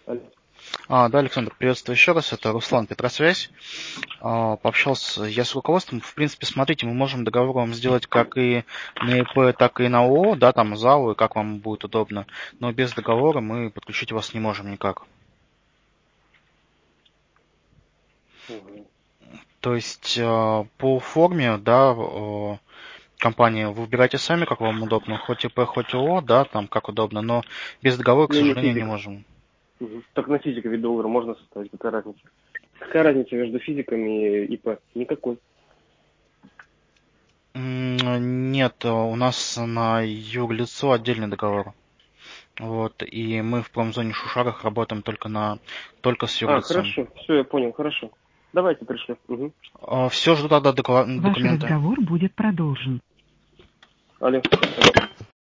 Алло. Да, Александр, приветствую еще раз. Это Руслан, Петросвязь. Пообщался я с руководством. В принципе, смотрите, мы можем договор вам сделать как и на ИП, так и на ООО, да, там ЗАО, и как вам будет удобно. Но без договора мы подключить вас не можем никак. Мгм. То есть по форме, да, компании вы выбирайте сами, как вам удобно, хоть ИП, хоть ООО, да, там как удобно, но без договора, к Ну, не сожалению, не физик. можем. Мгм. Так на физика ведь договор можно составить. Какая разница? Какая разница между физиками и ИП? Никакой. Нет, у нас на юрлицо отдельный договор. Вот, и мы в промзоне Шушарах работаем только с юрлицом. Хорошо. Все, я понял. Хорошо. Давайте пришли. Угу. Все, жду тогда Ваш документы. разговор будет продолжен. Алло.